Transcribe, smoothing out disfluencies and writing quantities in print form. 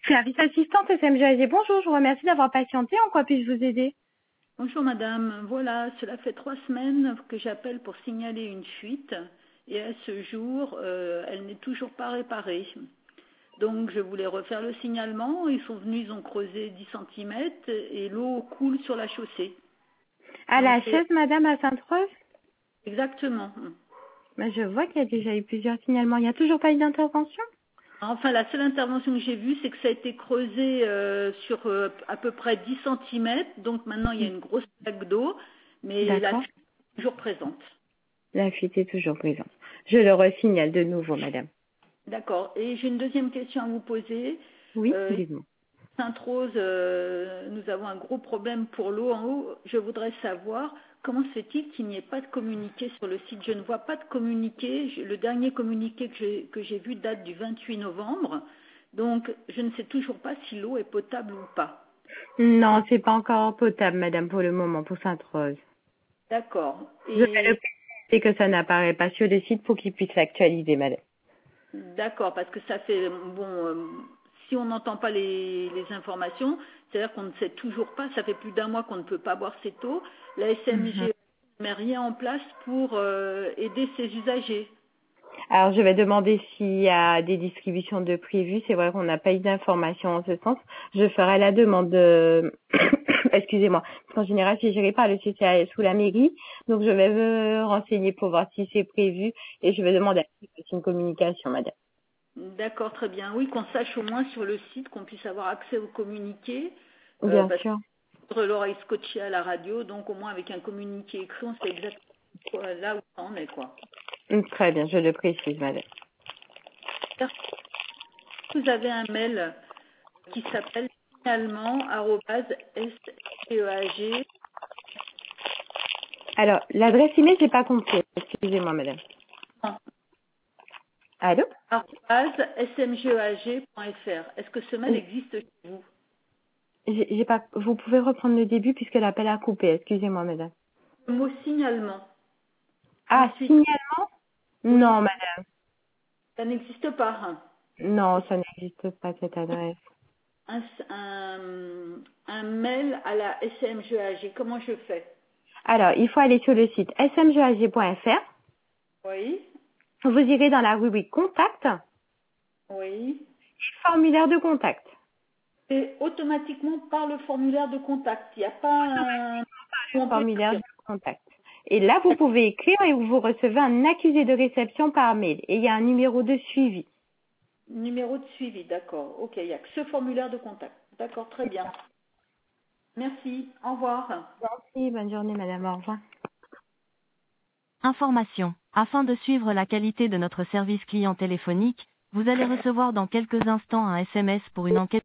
Service assistante SMGAG, bonjour, je vous remercie d'avoir patienté. En quoi puis-je vous aider? Bonjour madame, voilà, cela fait 3 semaines que j'appelle pour signaler une fuite et à ce jour, elle n'est toujours pas réparée. Donc je voulais refaire le signalement, ils sont venus, ils ont creusé 10 centimètres et l'eau coule sur la chaussée. À Donc la chaise, madame, à Sainte-Rose? exactement. Ben, je vois qu'il y a déjà eu plusieurs signalements. Il n'y a toujours pas eu d'intervention? Enfin, la seule intervention que j'ai vue, c'est que ça a été creusé sur à peu près 10 centimètres. Donc maintenant, il y a une grosse plaque d'eau, mais la D'accord. fuite est toujours présente. La fuite est toujours présente. Je le resignale de nouveau, madame. D'accord. Et j'ai une deuxième question à vous poser. Oui, Euh, dites-moi. Sainte-Rose, nous avons un gros problème pour l'eau en haut. Je voudrais savoir comment se fait-il qu'il n'y ait pas de communiqué sur le site. Je ne vois pas de communiqué. Le dernier communiqué que j'ai vu date du 28 novembre. Donc, je ne sais toujours pas si l'eau est potable ou pas. Non, c'est pas encore potable, madame, pour le moment, pour Sainte-Rose. D'accord. Je vais le Et préciser que ça n'apparaît pas sur le site pour qu'il puisse l'actualiser, madame. d'accord, parce que ça fait bon. Si on n'entend pas les informations, c'est-à-dire qu'on ne sait toujours pas. Ça fait plus d'un mois qu'on ne peut pas boire cette eau. La Mhm. SMG ne met rien en place pour aider ses usagers. Alors, je vais demander s'il y a des distributions de prévues. C'est vrai qu'on n'a pas eu d'informations en ce sens. Je ferai la demande de... Excusez-moi. Parce qu'en général, c'est géré par le CCAS sous la mairie. Donc, je vais me renseigner pour voir si c'est prévu. Et je vais demander à une communication, madame. D'accord, très bien. Oui, qu'on sache au moins sur le site qu'on puisse avoir accès aux communiqués, Bien parce sûr. que l'oreille scotchée à la radio, donc au moins avec un communiqué écrit, on sait exactement là où on est, quoi. Très bien, je le précise, madame. Vous avez un mail qui s'appelle signalement@seag. Alors, l'adresse email, j'ai pas compris. Excusez-moi, madame. Allô? smgeag.fr. Est-ce que ce mail existe chez vous? J'ai pas... Vous pouvez reprendre le début puisque l'appel a coupé. Excusez-moi, madame. Le mot signalement. Ah, Ensuite, signalement? oui, Non, madame. ça n'existe pas, hein. Non, ça n'existe pas, cette adresse. Un mail à la SMGAG. Comment je fais? Alors, il faut aller sur le site smgag.fr. Oui, Vous irez dans la rubrique contact, oui. formulaire de contact. Et automatiquement par le formulaire de contact. Il n'y a pas un... où on peut Formulaire écrire. de contact. Et là, vous pouvez écrire et vous recevez un accusé de réception par mail. Et il y a un numéro de suivi. Numéro de suivi, d'accord. Ok, il n'y a que ce formulaire de contact. D'accord, très bien. Merci. Au revoir. Merci, bonne journée, madame. Au revoir. Information. Afin de suivre la qualité de notre service client téléphonique, vous allez recevoir dans quelques instants un SMS pour une enquête.